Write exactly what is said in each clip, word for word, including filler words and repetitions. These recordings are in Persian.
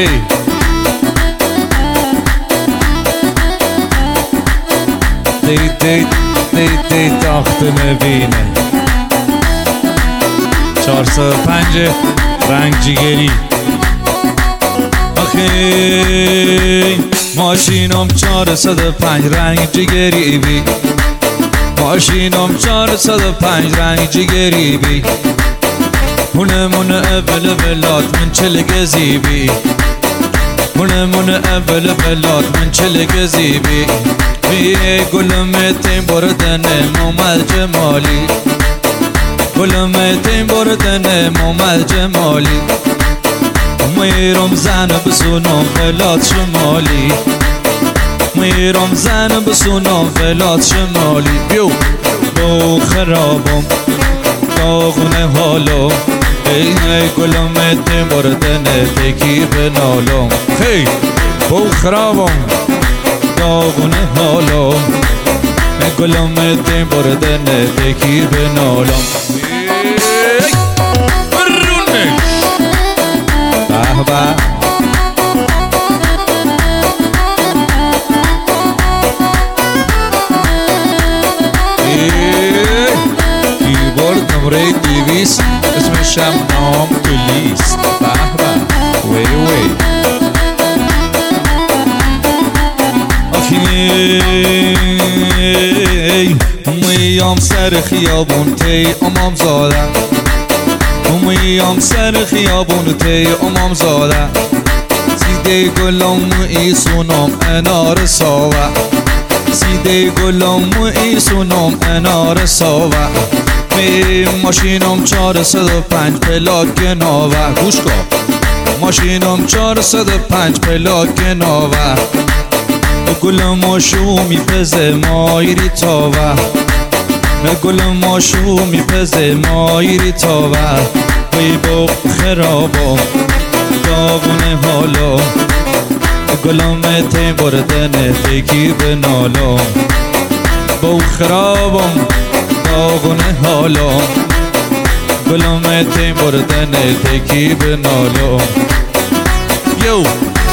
هی دید دید دید دید تاخت نبینه چهارصد و پنج رنگ جیگری آخی ماشینم چهارصد و پنج رنگ جیگری بی ماشینم چهارصد و پنج رنگ جیگری بی هونه مونه اول بلاد من چل گزیبی هونه مونه اول بلاد من چل گزیبی می گلمتین بردن مومد جمالی گلمتین بردن مومد جمالی میرم زن بسونم فلات شمالی میرم زن بسونم فلات شمالی بیو بو خرابم داغونه حالم ای گلمتین بردن تکی بنالم خی بو خرابم داغونه حالم گلمتین بردن تکی بنالم برونش به به کیبورد نمره دیویس اسمشم نام کلیس به به وی وی میام سر خیابون تی امام زاده میام سر خیابون تی امام زاده سیده گلم ایسونم انار ساوه سیده گلم ایسونم انار ساوه می ماشینم چهارصد و پنج پلاک ناوه گوش کن ماشینم چهارصد و پنج پلاک ناوه گلم آشو میپزه مایری تاوه گلم آشو میپزه مایری تاوه وی با خرابم داغونه حالا گلم تیم بردن تکی بنالم با خرابم داغونه حالا گلم تیم بردن تکی بنالم یو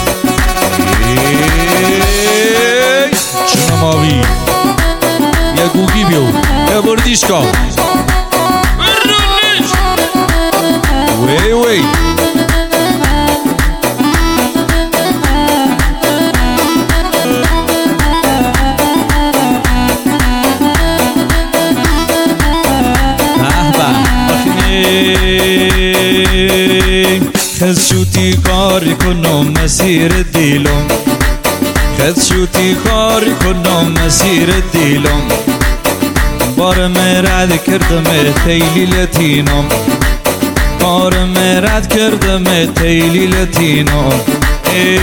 چونم آوی یا گوگی بیو یا بردیش کا وی وی خز شوتی کاری کنم مسیر دیلم خز شوتی کاری کنم مسیر دیلم بارم رد کردم تیلی لطینم بارم رد کردم تیلی لطینم